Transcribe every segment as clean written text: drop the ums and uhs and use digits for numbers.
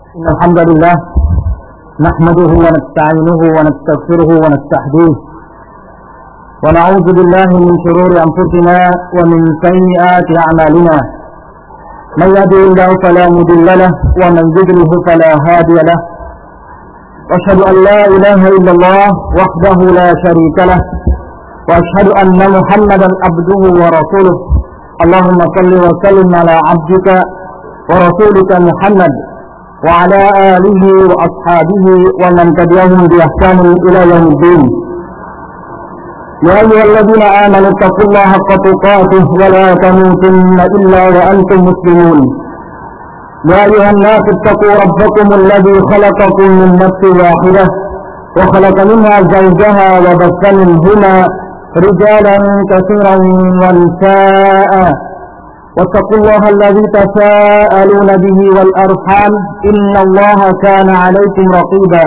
إن الحمد لله نحمده ونستعينه ونستغفره ونستهديه ونعوذ بالله من شرور أنفسنا ومن سيئات أعمالنا من يهده الله فلا مضل له ومن يضلل فلا هادي له وأشهد أن لا إله إلا الله وحده لا شريك له وأشهد أن محمدا عبده ورسوله اللهم صل وسلم على عبدك ورسولك محمد وعلى آله وأصحابه ومن تبعهم بإحسان إلى يوم الدين يا أيها الذين آمنوا اتقوا الله حق تقاته ولا تموتن إلا وأنتم مسلمون يا أيها الناس اتقوا ربكم الذي خلقكم من نفس واحدة وخلق منها زوجها وبث منهما رجالا كثيرا ونساء واتقوا الله الذي تساءلون به والأرحام إن الله كان عليكم رقيبا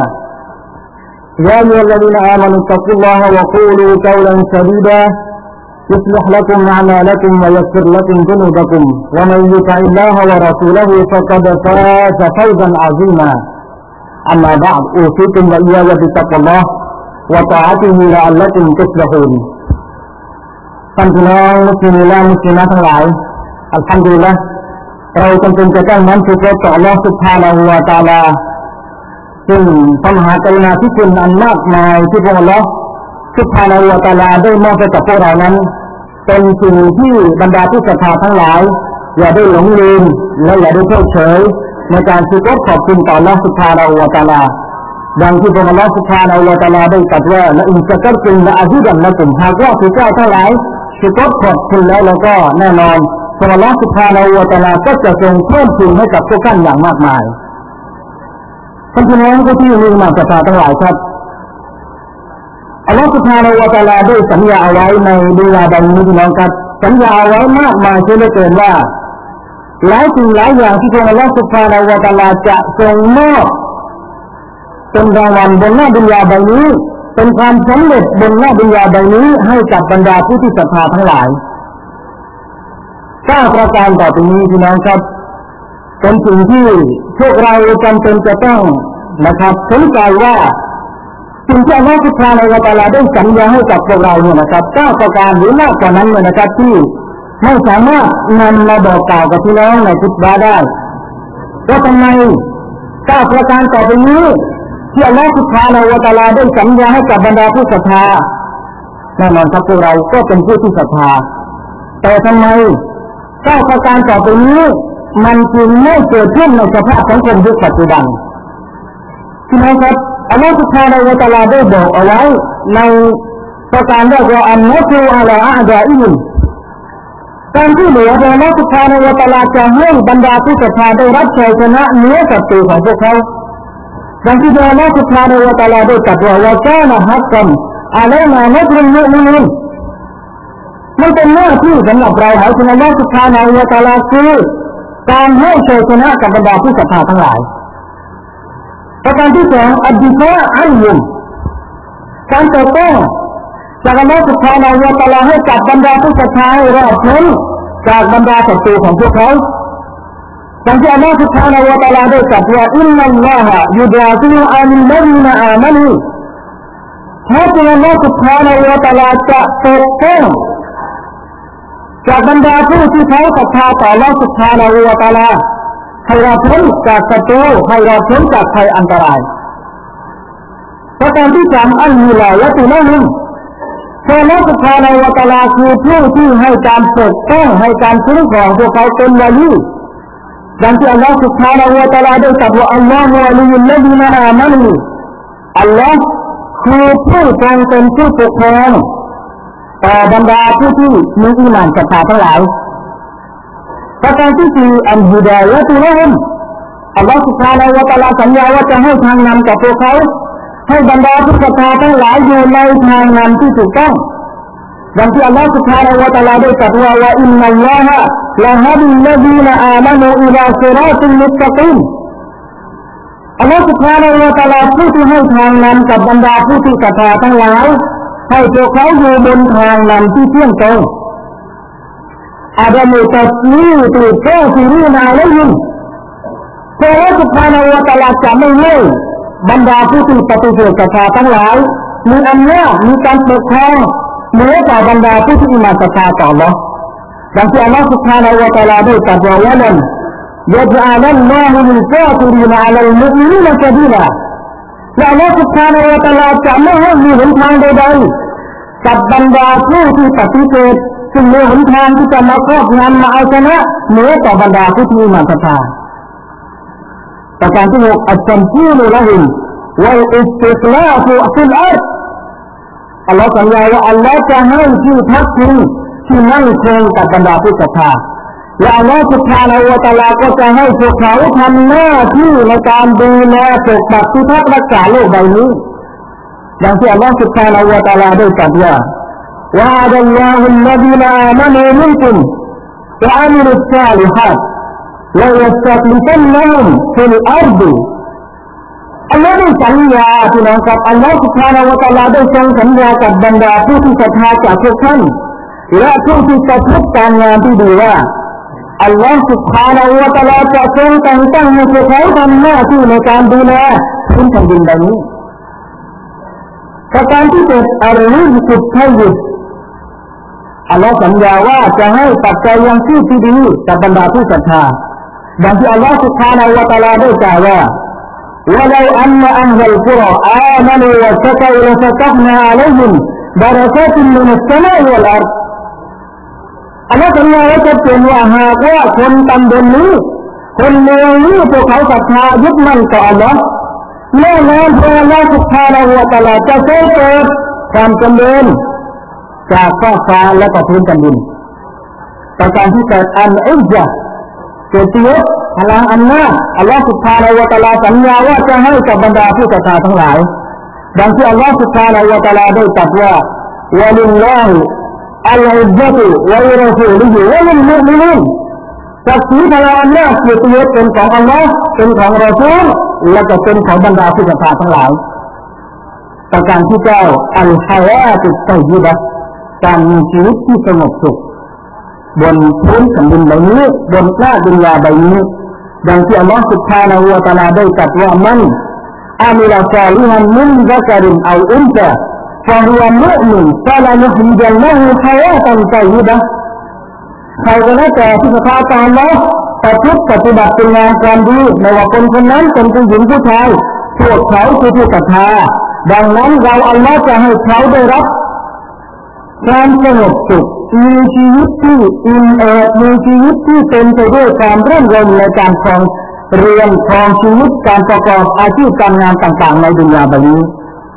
يا أيها الذين آمنوا اتقوا الله وقولوا قولا سديدا يصلح لكم أعمالكم ويغفر لكم ذنوبكم ومن يطع الله ورسوله فقد فاز فوزا عظيما أما بعد أوصيكم وإياي بتقوى الله وطاعته لعلكم تفلحونท่านพี่น้องมุสลิมและมุสลิมะทั้งหลายอัลฮัมดุลิลละห์เราจำเป็นจะต้องน้อมชุกรต่ออัลเลาะห์ซุบฮานะฮูวะตะอาลาซึ่งพระมหากรุณาธิคุณอันมากมายที่พระองค์อัลเลาะห์ซุบฮานะฮูวะตะอาลาได้มอบให้กับพวกเรานั้นเป็นสิ่งที่บรรดาผู้ศรัทธาทั้งหลายอย่าได้หลงลืมและอย่าได้เพิกเฉยในการชุกรขอบคุณต่ออัลเลาะห์ซุบฮานะฮูวะตะอาลาดังที่พระองค์อัลเลาะห์ซุบฮานะฮูวะตะอาลาได้ตรัสว่าละอินชักรตุมละอะซีดันนะกุมหากว่าพวกเจ้าทั้งหลายชุกรขอบคุณแล้วก็แน่นอนพระองค์อัลเลาะห์ซุบฮานะฮูวะตะอาลาก็จะทรงเพิ่มพูนให้กับพวกท่านอย่างมากมายท่านพี่น้องผู้ที่มีศรัทธาทั้งหลายครับอัลเลาะห์ซุบฮานะฮูวะตะอาลาได้สัญญาเอาไว้ในดุนยาใบนี้พี่น้องครับสัญญาเอาไว้มากมายเช่นเกินว่าหลายสิ่งหลายอย่างที่พระองค์อัลเลาะห์ซุบฮานะฮูวะตะอาลาจะทรงมอบเป็นรางวัลบนหน้าดุนยาใบนี้เป็นความสำเร็จบนหน้าดุนยาใบนี้ให้กับบรรดาผู้ที่ศรัทธาทั้งหลาย9ประการต่อไปนี้พี่น้องครับเป็นสิ่งที่พวกเราจำเป็นจะต้องนะครับสนใจว่าสิ่งที่อัลเลาะห์ซุบฮานะฮูวะตะอาลาได้สัญญาให้กับพวกเราเนี่ยนะครับ9ประการหรือมากกว่านั้นเนี่ยนะครับที่ไม่สามารถนำมาบอกกล่าวกับพี่น้องในคุตบะห์ได้ว่าทำไม9ประการต่อไปนี้ที่อัลเลาะห์ซุบฮานะฮูวะตะอาลาได้สัญญาให้กับบรรดาผู้ศรัทธาแน่นอนครับพวกเราก็เป็นผู้ที่ศรัทธาแต่ทำไม9ประการต่อไปนี้มันจึงไม่เกิดขึ้นในสภาพสังคมยุคปัจจุบันที่นั่นครับอัลเลาะห์ซุบฮานะฮูวะตะอาลาได้บอกเอาไว้ในประการแรกว่าอันนัสรุอะลาอะดาอิฮิมการที่เหลืออัลเลาะห์ซุบฮานะฮูวะตะอาลาจะให้บรรดาผู้ศรัทธาได้รับชัยชนะเหนือศัตรูของพวกเขาดังที่อัลเลาะห์ซุบฮานะฮูวะตะอาลาได้ตรัสว่าวะกานะฮักกันอะลัยนานัสรุลมุอ์มินีนมันเป็นหน้าที่สำหรับเราให้อัลเลาะห์ซุบฮานะฮูวะตะอาลาคือการให้ชัยชนะกับบรรดาผู้ศรัทธาทั้งหลายประการที่2อัดดิฟาอันฮุมการปกป้องจากอัลเลาะห์ซุบฮานะฮูวะตะอาลาให้กับบรรดาผู้ศรัทธารอดพ้นจากบรรดาศัตรูของพวกเขาดังที่อัลเลาะห์ซุบฮานะฮูวะตะอาลาได้ตรัสว่าอินนัลลอฮะยุดาฟิอุอัลลซีนาอามานูแท้จริงอัลเลาะห์ซุบฮานะฮูวะตะอาลาจะปกป้องจากบรรดาผู้ที่เขาศรัทธาต่ออัลเลาะห์ซุบฮานะฮูวะตะอาลาให้เราพ้นจากศัตรูให้เราพ้นจากภัยอันตรายประการที่3อัลวิลายะตุละฮุมอัลเลาะห์ซุบฮานะฮูวะตะอาลาคือผู้ที่ให้การปกป้องให้การคุ้มครองพวกเขาเป็นวะลีดังที่อัลเลาะห์ซุบฮานะฮูวะตะอาลาได้ตรัสว่าอัลลอฮุวะลียุลลซีนาอามานูอัลลอฮ์คือผู้ทรงเป็นผู้ปกครองต่อบรรดาผู้ที่มีอีหม่านศรัทธาทั้งหลายประการที่4อัลฮิดายะตุละฮุมอัลเลาะห์ซุบฮานะฮูวะตะอาลาสัญญาว่าจะให้ทางนำกับพวกเขาให้บรรดาผู้ศรัทธาทั้งหลายอยู่ในทางนำที่ถูกต้องดังที่อัลเลาะห์ซุบฮานะฮูวะตะอาลาได้ตรัสว่าวะอินนัลลอฮะละฮะดิลลซีนาอามานูอิลาศิรอติลมุสตะกีมอัลเลาะห์ซุบฮานะฮูวะตะอาลาผู้ที่ให้ทางนำกับบรรดาผู้ที่ศรัทธาทั้งหลายให้พวกเขาอยู่บนทางนำที่เที่ยงตรง عدم تسليط الكافرين عليهم พระองค์สุภาณวตลาดจะไม่ให้บรรดาผู้ที่ปฏิเสธศรัทธาทั้งหลายมีอำนาจมีการปกครองเหนือกว่าบรรดาผู้ที่มาศรัทธาต่ออัลเลาะห์ดังที่อัลเลาะห์ซุบฮานะฮูวะตะอาลาได้ตรัสไว้ว่านั้นยะจะอัลลอฮุมินกาฟิรินอะลัลมุอ์มินีนซะบีลาและอัลเลาะห์ซุบฮานะฮูวะตะอาลาจะไม่ให้มีหนทางใดๆกับบรรดาผู้ที่ปฏิเสธซึ่งมีหนทางที่จะมาครอบงำมาเอาชนะเหนือต่อบรรดาผู้ที่มาศรัทธาประการที่6อัตตัมกีลละฮิมวัลอิสติกลาฟฟิลอัรฎอัลเลาะห์สัญญาว่าอัลเลาะห์จะให้ที่พักพิงที่มั่นคงกับบรรดาผู้ศรัทธาและอัลเลาะห์ซุบฮานะฮูวะตะอาลาก็จะให้พวกเขาทำหน้าที่ในการดูแลปกปักพิทักษ์รักษาโลกใบนี้ดังที่อัลเลาะห์ซุบฮานะฮูวะตะอาลาได้ตรัสว่าวะอะดัลลอฮุลลซีนาอามานูมินกุมวะอามิลุศศอลิฮาตละยัสตัคลิฟันนะฮุมฟิลอัรฎอัลเลาะห์ได้สัญญาที่น้องครับอัลเลาะห์ซุบฮานะฮูวะตะอาลาได้ทรงสัญญากับบรรดาผู้ที่ศรัทธาจากพวกท่านและผู้ที่ประพฤติการงานที่ดีว่าอัลลอฮฺ سبحانه และ تعالى จะทรงแต่งตั้งให้พวกเขาทำหน้าที่ในการดูแลพื้นแผ่นดินใบนี้ประการที่7อัลริซกุตตัยยิบอัลลอฮฺสัญญาว่าจะให้ปัจจัยยังชีพที่ดีกับบรรดาผู้ศรัทธาดังที่อัลลอฮฺ سبحانه และ تعالى ได้กล่าวว่าولو أن أهل القرى آمنوا واتقوا لفتحنا عليهم بركات من السماء والأرضอัลลอฮฺสัญญาไว้ชัดเจนว่าหากว่าคนตำบลนี้คนเมืองนี้พวกเขาศรัทธายึดมั่นต่ออัลลอฮฺแน่นอนพระอัลลอฮฺซุบฮานะฮูวะตะอาลาจะทรงเกิดความจำเริญจากฟ้าและก็พื้นแผ่นดินประการที่8อัลอิซะห์เกียรติยศพลังอำนาจอัลลอฮฺซุบฮานะฮูวะตะอาลาสัญญาว่าจะให้กับบรรดาผู้ศรัทธาทั้งหลายดังที่อัลลอฮฺซุบฮานะฮูวะตะอาลาได้ตรัสว่าวะลิลลอฮิالعزة ولرسوله وللمؤمنين ศักดิ์ศรีพลังอำนาจเกียรติยศเป็นของอัลลอฮ์เป็นของรอซูลและก็เป็นของบรรดาผู้ศรัทธาทั้งหลายประการที่9อัลฮายาตุตัยยิบะห์การมีชีวิตที่สงบสุขบนพื้นแผ่นดินใบนี้บนหน้าดุนยาใบนี้ดังที่อัลลอฮ์ซุบฮานะฮูวะตะอาลาได้ตรัสว่ามันอามิลซอลิฮันมินซักรินเอาอุนซาفهو مؤمن فلنحيينه حياة طيبة ใครก็แล้วแต่ที่ศรัทธาต่ออัลเลาะห์ประพฤติปฏิบัติเป็นงานความดีไม่ว่าคนคนนั้นเป็นผู้หญิงผู้ชายพวกเขาคือผู้ศรัทธาดังนั้นเราอัลเลาะห์จะให้เขาได้รับความสงบสุขมีชีวิตที่อิ่มเอิบมีชีวิตที่เต็มไปด้วยความรื่นรมในการครองเรือนครองชีวิตการประกอบอาชีพการงานต่างๆในดุนยาใบนี้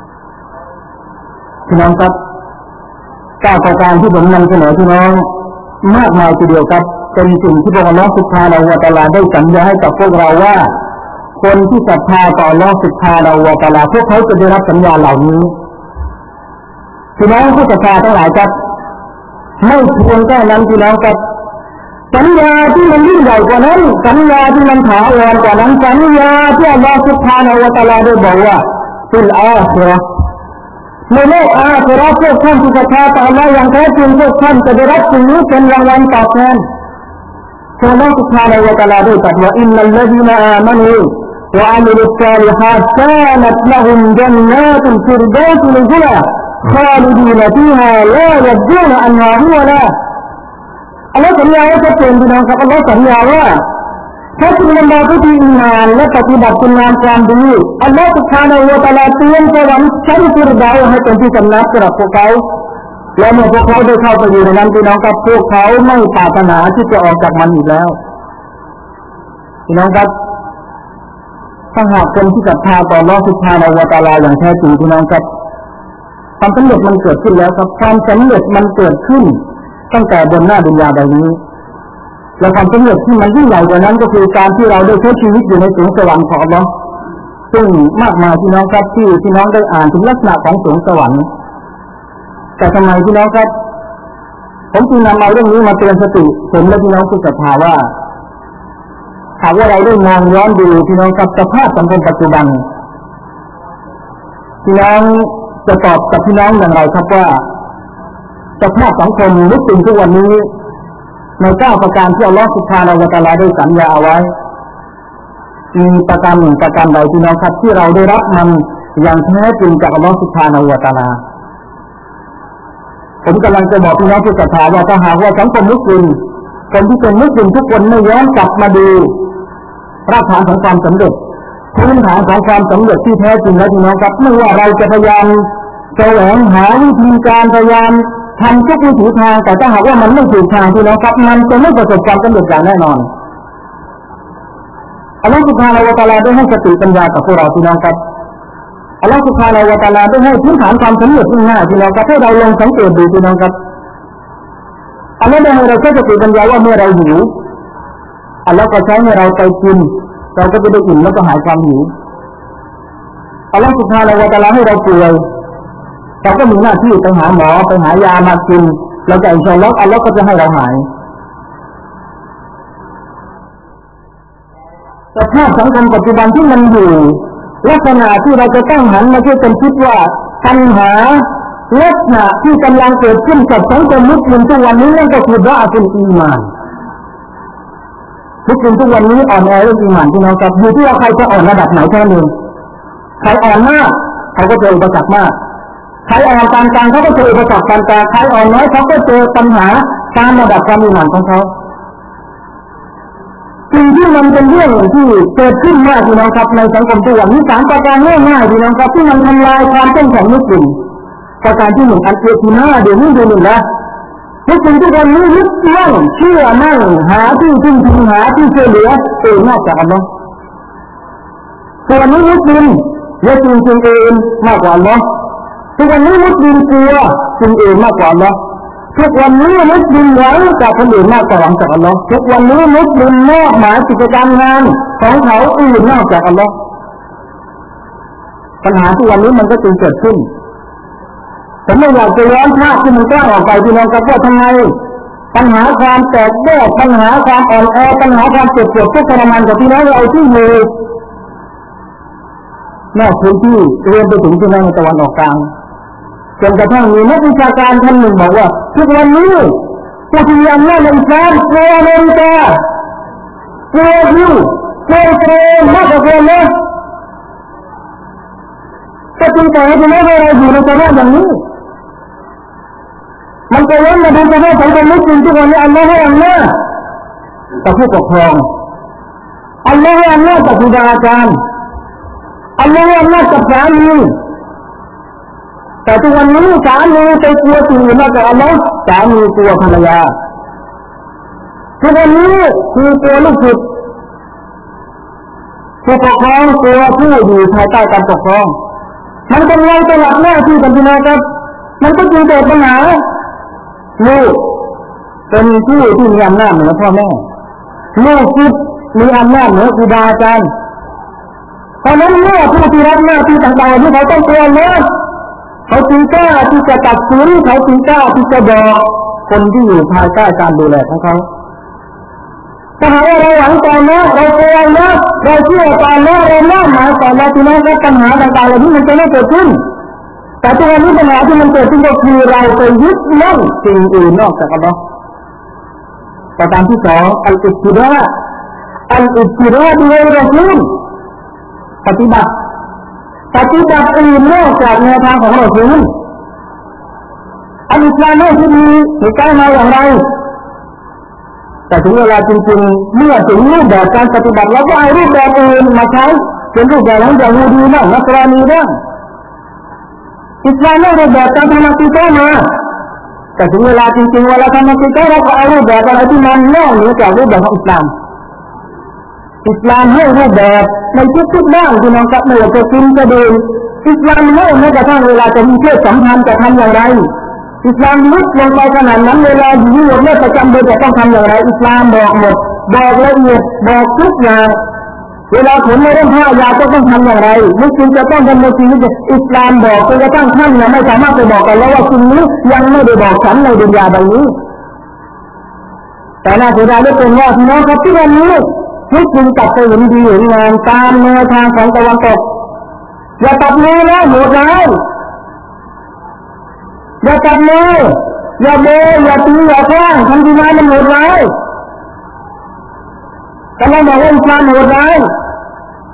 พี่น้องครับ9ประการที่ผมนำเสนอพี่น้องมากมายทีเดียวครับเป็นสิ่งที่พระองค์อัลเลาะห์ซุบฮานะฮูวะตะอาลาได้สัญญาให้กับพวกเราว่าคนที่ศรัทธาต่ออัลเลาะห์ซุบฮานะฮูวะตะอาลาพวกเขาจะได้รับสัญญาเหล่านี้พี่น้องผู้ศรัทธาทั้งหลายครับไม่เพียงแค่นั้นพี่น้องครับสัญญาที่มันยิ่งใหญ่กว่านั้นสัญญาที่มันถาวรกว่านั้นสัญญาที่อัลเลาะห์ซุบฮานะฮูวะตะอาลาได้บอกว่าฟิลอาคิเราะห์ในโลกอาคิเราะห์พวกท่านที่ศรัทธาต่ออัลเลาะห์อย่างแท้จริงพวกท่านจะได้รับสิ่งนี้เป็นรางวัลตอบแทนพระองค์ سبحانه และ تعالى ได้ตรัสว่าอินนัลลซีนาอามานูวะอะมิลุศศอลิฮาตกานัตละฮุมญันนาตุลฟิรดาวสนุซุลาคอลิดีนฟีฮาลายับดูนอันฮาฮูวะลาอัลเลาะห์สัญญาไว้ชัดเจนพี่น้องครับอัลเลาะห์สัญญาว่าถ้าคุณบรรดาผู้ที่อีหม่านและปฏิบัติคุณงามความดีอัลเลาะห์ سبحانه และ تعالى เตรียมสวรรค์ชั้นฟิรดาวให้เป็นที่สำนักสำหรับพวกเขาและเมื่อพวกเขาได้เข้าไปอยู่ในนั้นพี่น้องครับพวกเขาไม่ปรารถนาที่จะออกจากมันอีกแล้วพี่น้องครับถ้าหากคนที่ศรัทธาต่ออัลเลาะห์ سبحانه และ تعالى อย่างแท้จริงพี่น้องครับความสำเร็จมันเกิดขึ้นแล้วครับความสำเร็จมันเกิดขึ้นตั้งแต่บนหน้าดุนยาใบนี้และความสำเร็จที่มันยิ่งใหญ่กว่านั้นก็คือการที่เราได้ใช้ชีวิตอยู่ในสวงสวรรค์ของอัลเลาะห์ซึ่งมากมายพี่น้องครับที่พี่น้องได้อ่านถึงลักษณะของสวงสวรรค์แต่ทำไมพี่น้องครับผมจึงนำเอาเรื่องนี้มาเตือนสติผมและพี่น้องผู้ศรัทธาว่าหากว่าเราได้มองย้อนดูพี่น้องครับสภาพสังคมปัจจุบันพี่น้องจะตอบกับพี่น้องอย่างไรครับว่าสภาพสังคมมุสลิมทุกวันนี้ใน9ประการที่อัลเลาะห์ซุบฮานะฮูวะตะอาลาได้สัญญาเอาไว้มีประการหนึ่งประการใดพี่น้องครับที่เราได้รับมันอย่างแท้จริงจากอัลลอฮฺซุบฮานะฮูวะตะอาลาผมกำลังจะบอกพี่น้องผู้ศรัทธาว่าถ้าหากว่าสังคมมุสลิมคนที่เป็นมุสลิมทุกคนไม่ย้อนกลับมาดูรากฐานของความสำเร็จพื้นฐานของความสำเร็จที่แท้จริงแล้วพี่น้องครับไม่ว่าเราจะพยายามแสวงหาวิธีการพยายามทำทุกวิถีทางแต่ถ้าหากว่ามันไม่ถูกทางพี่น้องครับมันจะไม่ประสบความสำเร็จอย่างแน่นอนอัลลอฮฺซุบฮานะฮูวะตะอาลาได้ให้สติปัญญากับพวกเราพี่น้องครับอัลลอฮฺซุบฮานะฮูวะตะอาลาได้ให้พื้นฐานความสำเร็จง่ายๆพี่น้องครับให้เราลองสังเกตดูพี่น้องครับอัลลอฮฺได้ให้เราใช้สติปัญญาว่าเมื่อเราหิวอัลลอฮฺก็ใช้ให้เราไปกินเราก็จะได้อิ่มแล้วก็หายความหิวอัลลอฮฺซุบฮานะฮูวะตะอาลาให้เราป่วยเราก็มีหน้าที่ไปหาหมอไปหายามากินแล้วก็อินชาอัลลอฮฺอัลลอฮฺก็จะให้เราหายสภาพสังคมปัจจุบันที่มันอยู่ลักษณะที่เราจะต้องหันมาช่วยกันคิดว่าปัญหาลักษณะที่กำลังเกิดขึ้นกับสังคมมุสลิมทุกวันนี้นั่นก็คือดะอ์ฟุลอีมานมุสลิมทุกวันนี้อ่อนแอเรื่องอีมานพี่น้องครับอยู่ที่ว่าใครจะอ่อนระดับไหนเท่านั้นเองใครอ่อนมากเขาก็เจออุปสรรคมากใครอ่อนกลางๆเขาก็เจออุปสรรคกลางๆใครอ่อนน้อยเขาก็เจอปัญหาตามระดับความอีมานของเขาสิ่งที่มันเป็นเรื่องที่เกิดขึ้นมากพี่น้องครับในสังคมทุกวันนี้สามประการง่ายๆพี่น้องครับที่มันทำลายความเข้มแข็งมุสลิมประการที่หนึ่งอันเกิดขึ้นมาเดี๋ยวนี้ดูหนึ่งนะมุสลิมทุกวันนี้ยึดมั่นเชื่อมั่นหาที่พึ่งพิงหาที่ช่วยเหลือนอกจากอัลลอฮ์ทุกวันนี้มุสลิมยึดสิ่งอื่นมากกว่าอัลลอฮ์ทุกวันนี้มุสลิมกลัวสิ่งอื่นมากกว่าอัลลอฮ์ทุกวันนี้มุสลิมหวังจากคนอื่นมากกว่าหวังจากอัลลอฮ์ทุกวันนี้มุสลิมมอบหมายกิจการงานของเขาอื่นนอกจากอัลลอฮ์ปัญหาทุกวันนี้มันก็จึงเกิดขึ้นผมไม่อยากจะย้อนภาพที่มันกล้าออกไปพี่น้องครับว่าทำไมปัญหาความแตกแยกปัญหาความอ่อนแอปัญหาความเจ็บปวดทุกข์ทรมานกับพี่น้องเราที่อยู่นอกพื้นที่รวมไปถึงพี่น้องในตะวันออกกลางจนกระทั่งมีนักวิชาการท่านหนึ่งบอกว่าทุกวันนี้ผู้ที่มีอำนาจในอิสลามกลัวอเมริกากลัวยูกลัวอิสราเอลมากกว่าคนนะก็จึงแต่ที่ไม่ให้เราอยู่ในสภาพอย่างนี้มันจะย้อนมาดูสภาพสังคมมุสลิมทุกวันนี้อัลลอฮฺให้อำนาจกับผู้ปกครองอัลลอฮฺให้อำนาจกับครูบาอาจารย์อัลลอฮฺให้อำนาจกับสามีแต่ทุกวันนี้สามีไปกลัวสิ่งอื่นมากกว่าอัลลอฮ์สามีกลัวภรรยาทุกวันนี้คือกลัวลูกศิษย์ผู้ปกครองกลัวผู้อยู่ภายใต้การปกครองมันกำลังจะหลับหน้าที่กันพี่น้องครับมันก็จึงเกิดปัญหาลูกเป็นผู้ที่มีอำนาจเหนือพ่อแม่ลูกศิษย์มีอำนาจเหนือครูบาอาจารย์เพราะนั้นเมื่อผู้ที่รับหน้าที่ต่างๆที่เขาต้องกลัวนะเขาจึงกล้าที่จะตัดสินเขาจึงกล้าที่จะบอกคนที่อยู่ภายใต้การดูแลของเขาถ้าหากว่าเราหวังต่อนะเรากลัวนะเราเชื่อต่อนะเราละหมายต่อนะที่นั่นก็ปัญหาต่างๆเหล่านี้มันจะไม่เกิดขึ้นแต่ตัวนี้ปัญหาที่มันเกิดขึ้นก็คือเราไปยึดมั่นสิ่งอื่นนอกจากอัลลอฮ์ประการที่สองอัลอิบติดาด้วยรอซูลปฏิบัติอื่นนอกจากแนวทางของรอซูลอัลอิสลามไม่ที่มีเหตุการณ์มาอย่างไรแต่ถึงเวลาจริงๆเมื่อถึงรูปแบบการปฏิบัติเราก็เอารูปแบบอื่นมาใช้เป็นรูปแบบของยิวดีบ้างนัสรานีบ้างอิสลามไม่รูปแบบการทำนักศึกษามาแต่ถึงเวลาจริงๆเวลาทำนักศึกษาเราก็เอารูปแบบอะไรที่มันนอกเหนือจากรูปแบบของอิสลามให้รูปแบบในทุกๆด้านที่น้องกับไม่ว่าจะกินจะดื่มอิสลามให้แม้กระทั่งเวลาจะมีเพศสัมพันธ์จะทำอย่างไรอิสลามลึกลงไปขนาดนั้นเวลาอยู่ในเรื่องประจำเดือนจะต้องทำอย่างไรอิสลามบอกหมดบอกละเอียดบอกทุกอย่างเวลาผมไม่ได้ผ้ายาก็ต้องทำอย่างไรมุสลิมจะต้องดำเนินชีวิตอิสลามบอกจนกระทั่งท่านยังไม่สามารถไปบอกกันแล้วว่าสิ่งนี้ยังไม่ได้บอกฉันในดุนยาใบนี้แต่น่าเสียดายเหลือเกินว่าพี่น้องครับที่วันนี้มุสลิมกลับไปเห็นดีเห็นงามตามแนวทางของตะวันตกอย่าตัดมือนะโหดร้ายอย่าตัดมืออย่าเบยอย่าตีอย่าแกล้งทำที่นั้นมันโหดร้ายกำลังบอกว่าอิสลามโหดร้าย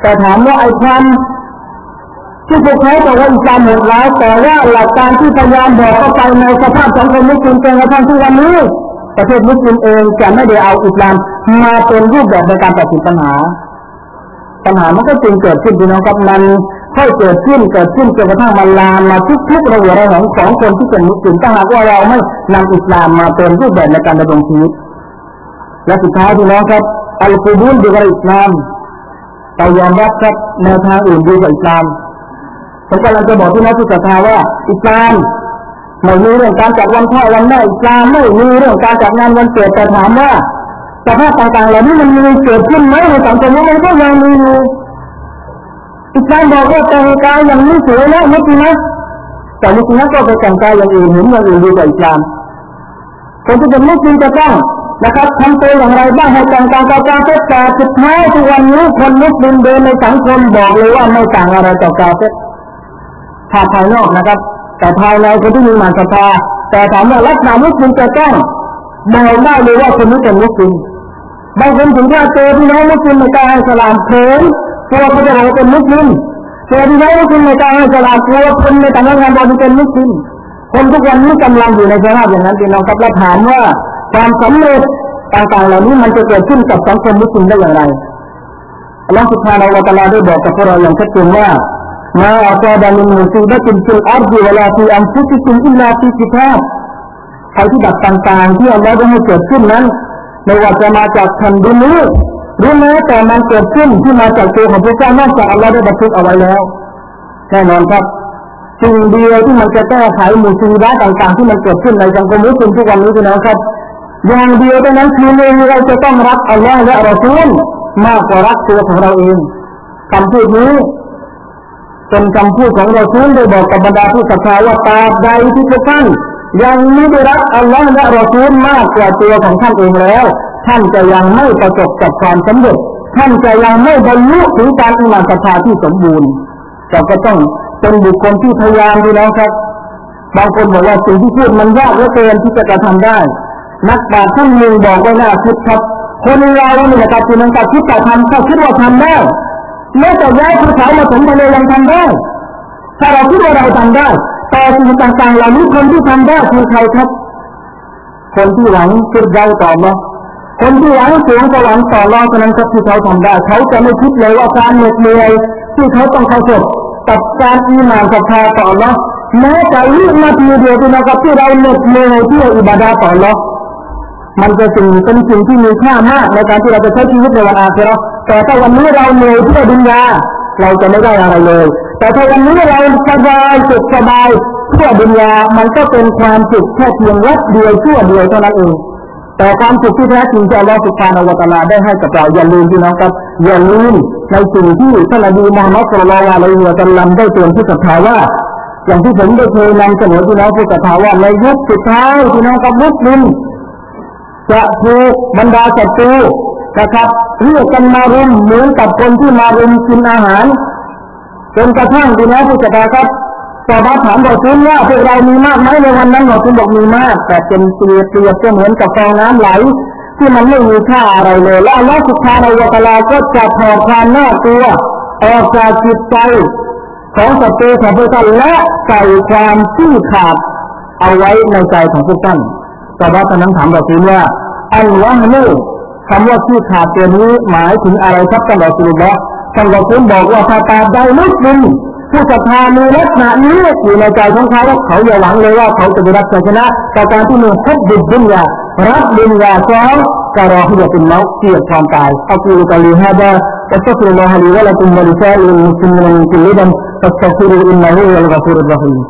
แต่ถามว่าไอ้ความที่พวกเขาบอกว่าอิสลามโหดร้ายแต่ว่าหลักการที่พยายามบอกเข้าไปในสภาพสังคมมุสลิมจนกระทั่งทุกวันนี้ประเทศมุสลิมเองจะไม่ได้เอาอิสลามมาเป็นรูปแบบในการตัดสินปัญหามันก็จึงเกิดขึ้นพี่น้องครับมันค่อยเกิดขึ้นจนกระทั่งมันลามมาทุกระหว่างของคนที่เป็นมุสลิมถ้าหากว่าเราไม่นำอิสลามมาเป็นรูปแบบในการดำรงชีวิตและสุดท้ายพี่น้องครับอัลกุบูลดีกว่าอิสลามเรายอมรับครับแนวทางอื่นดีกว่าอิสลามผมกำลังจะบอกพี่น้องผู้ศรัทธาว่าอิสลามไม่มีเรื่องการจัดวันพ่อวันแม่อิสลามไม่มีเรื่องการจัดงานวันเกิดแต่ถามว่าสภาพต่างๆเหล่านี้มันมีเกิดขึ้นไหมในสังคมมันก็ยังมีอยู่อิสลามบอกว่าแต่งกายอย่างนี้สวยแล้วมุสลิมแต่มุสลิมก็ไปแต่งกายอย่างอื่นเห็นอย่างอื่นดีกว่าอิสลามคนที่เป็นมุสลิมจะต้องนะครับทำตัวอย่างไรบ้างให้แต่งกายตามกาเฟตแต่สุดท้ายทุกวันนี้คนมุสลิมเดินในสังคมบอกเลยว่าไม่ต่างอะไรต่อกาเฟตภายนอกนะครับแต่ภายในคนที่มีหมันศรัทธาแต่ถามว่าลักษณะมุสลิมจะต้องมองได้เลยว่าคนนี้เป็นมุสลิมบางคนถึงว่าเจอพี่น้องมุสลิมในการให้สลามเขินตัวเขาจะบอกว่าเป็นมุสลิมเจอพี่น้องมุสลิมในการให้สลามตัวคนในต่างงานบอกว่าเป็นมุสลิมคนทุกวันนี้กำลังอยู่ในสภาพอย่างนั้นพี่น้องครับและถามว่าความสำเร็จต่างๆเหล่านี้มันจะเกิดขึ้นกับสังคมมุสลิมได้อย่างไรอัลเลาะห์ซุบฮานะฮูวะตะอาลาได้บอกกับพวกเราอย่างชัดเจนว่ามาอัศบะมินมุซีบะตินฟิลอัรฎิวะลาฟีอันฟุซิกุมอิลลาฟีกิตาบภัยพิบัติต่างๆที่อัลเลาะห์ได้ให้เกิดขึ้นนั้นไม่ว่าจะมาจากแผ่นดินนี้หรือแม้แต่มันเกิดขึ้นที่มาจากตัวของพระเจ้านอกจากอัลเลาะห์ได้บันทึกเอาไว้แล้วแน่นอนครับสิ่งเดียวที่มันจะแก้ไขมุซีบะห์ต่างๆที่มันเกิดขึ้นในสังคมมุสลิมทุกวันนี้พี่น้องครับอย่างเดียวเท่านั้นคือเราจะต้องรักอัลเลาะห์และรอซูลมากกว่ารักตัวของเราเองคำพูดนี้เป็นคำพูดของรอซูลได้บอกกับบรรดาผู้ศรัทธาว่าตราบใดที่พวกท่านยังไม่ได้รักอัลเลาะห์และรอซูลมากกว่าตัวของท่านเองแล้วท่านจะยังไม่ประสบกับความสำเร็จท่านจะยังไม่บรรลุถึงการอิมานศรัทธาที่สมบูรณ์เราก็ต้องเป็นบุคคลที่พยายามดีแล้วครับบางคนบอกว่าสิ่งที่พูดมันยากเหลือเกินที่จะกระทำได้นักปราชญ์ท่านหนึ่งบอกไว้น่าคิดครับคนเราเนี่ยนะครับคือนักปราชญ์คิดแต่ทำเขาคิดว่าทำได้แม้แต่ย้ายภูเขามาถึงทะเลยังทำได้ถ้าเราคิดว่าเราทำได้แต่สิ่งต่างๆเหล่านี้คนที่ทำได้คือใครครับคนที่หวังคิดได้ต่อมาคนที่หวังสูงสวรรค์ต่อรองเท่านั้นครับที่เขาทำได้เขาจะไม่คิดเลยว่าการเหน็ดเหนื่อยที่เขาต้องประสบกับการอิหม่านศรัทธาต่ออัลเลาะห์แม้แต่วินาทีเดียวนะครับที่เราเหน็ดเหนื่อยเพื่ออิบาดะห์ต่ออัลเลาะห์มันจะเป็นสิ่งที่มีค่ามากในการที่เราจะใช้ชีวิตในวันอาคิเราะห์แต่ถ้าวันนี้เราเหนื่อยเพื่อดุนยาเราจะไม่ได้อะไรเลยแต่ถ้าวันนี้เราสบายสุขสบายเพื่อดุนยามันก็เป็นความสุขแค่เพียงวัดเดียวชั่วเดียวเท่านั้นเองแต่ความสุขที่แท้จริงที่อัลเลาะห์ซุบฮานะฮูวะตะอาลาได้ให้กับเราอย่าลืมพี่น้องครับอย่าลืมในสิ่งที่ท่านนบีมุฮัมมัดศ็อลลัลลอฮุอะลัยฮิวะซัลลัมได้เตือนผู้ศรัทธาว่าอย่างที่ผมได้เคยนำเสนอพี่น้องผู้ศรัทธาว่าในยุคสุดท้ายพี่น้องกับมุสลิมจะถูกบรรดาศัตรูนะครับเรียกกันมารุมเหมือนกับคนที่มารุมกินอาหารจนกระทั่งพี่น้องผู้ศรัทธาครับซอฮาบะห์ถามรอซูลว่าพวกเรามีมากไหมในวันนั้นรอซูลบอกมีมากแต่เป็นเปรียบเหมือนกับฟองน้ำไหลที่มันไม่มีค่าอะไรเลยและอัลเลาะห์ซุบฮานะฮูวะตะอาลาก็จะถอดความน่ากลัวออกจากจิตใจของศัตรูของพวกท่านและใส่ความขี้ขาดเอาไว้ในใจของพวกท่านซอฮาบะห์นั้นถามรอซูลว่าอัลวะฮนูคำว่าขี้ขาดตัวนี้หมายถึงอะไรครับท่านรอซูลุลลอฮ์ท่านรอซูลบอกว่าถ้าตราบใดมุสลิมผู้ศรัทธามีลักษณะนี้อยู่ในใจของเขาเขาอย่าหวังเลยว่าเขาจะได้รับชัยชนะต่อการที่มีฮับดุดุนยารับดุนยาซ้อนกะรอฮิยะตุลเมาต์เกลียดความตายอักูลุกะลีฮาดาอัสตัฆฟิรุลลอฮะลีวะละกุมวะลิซาอิลมุสลิมีนมินกุลลิดันฟัสตัฆฟิรูอินนะฮูวัลฆอฟูรุรเราะฮีม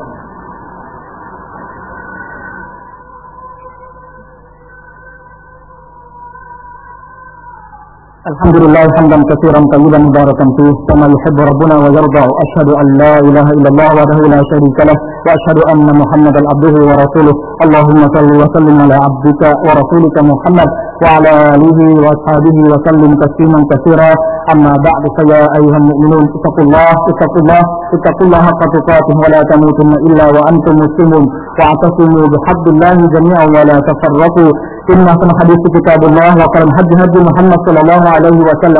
الحمد لله حمدا كثيرا طيبا مباركا فيه كما يحب ربنا ويرضى أشهد أن لا إله إلا الله وحده لا شريك له وأشهد أن محمدا عبده ورسوله اللهم صل وسلم على عبدك ورسولك محمد وعلى آله وأصحابه وسلم تسليما كثيرا أما بعد فيا أيها المؤمنون اتقوا الله حق تقاته ولا تموتن إلا وأنتم مسلمون واعتصموا بحبل الله جميعا ولا تفرقوا إن أحسن الحديث كتاب الله وخير الهدي هدي محمد صلى الله عليه وسلم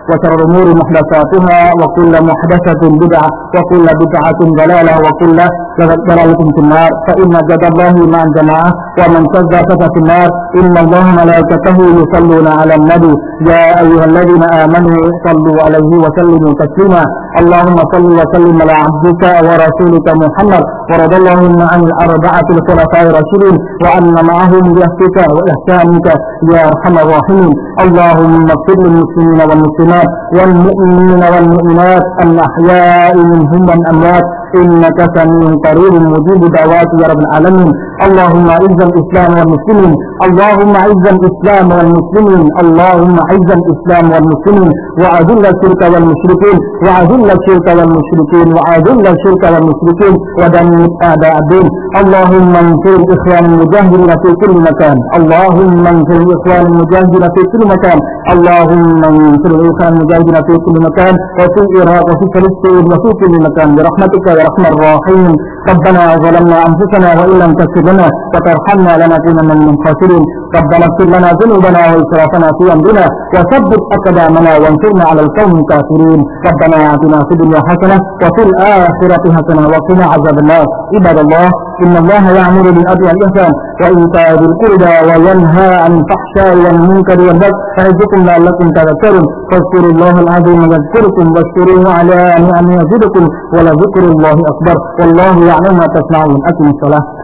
وشر الأمور محدثاتها وكل محدثة بدعة وكل بدعة ضلالة وكل ضلالة في النار فإن جد الله مع الجماعة ومن كذب في النار إن الله ملائكته يصلون على النبي يا أيها الذين آمنوا صلوا عليه وسلموا تسليما اللهم صل وسلم على عبدك ورسولك محمد ورضي اللهم عن الأربعة الخلفاء الراشدين وأن معهم بأهلك وإحسانك يا أرحم الراحمين اللهم اغفر للمسلمين والمسلمات والمؤمنين والمؤمنات الأحياء منهم والأموات إنك سميع قريب مجيب دعوات يا رب العالمين اللهم أعز الإسلام والمسلمين اللهم أعز الإسلام والمسلمين اللهم أعز الإسلام والمسلمين وأذل الشرك والمشركين وأذل الشرك والمشركين وأذل الشرك والمشركين ودمر أعداء الدين اللهم انصر الإخوان المجاهدين في كل مكان اللهم انصر الإخوان المجاهدين في كل مكان اللهم انصر الإخوان المجاهدين في كل مكان وفي العراق وفي فلسطين وفي كل مكان برحمتك يا أرحم الراحمين ربنا ظلمنا أنفسنا وإن لم تغفر لنا وترحمنا لنكونن من الخاسرين ربنا اغفر لنا ذنوبنا وإسرافنا في أمرنا وثبت أقدامنا وانصرنا على القوم الكافرين ربنا آتنا في الدنيا حسنة وفي الآخرة حسنة وقنا عذاب النار عباد الله إن الله يأمر بالعدل والإحسان وإيتاء ذي القربى وينهى عن الفحشاء والمنكر والبغي يعظكم لعلكم تذكرون فاذكروا الله العظيم يذكركم واشكروه على نعمه يزدكم ولذكر الله أكبر والله يعلم ما تصنعون أقم الصلاة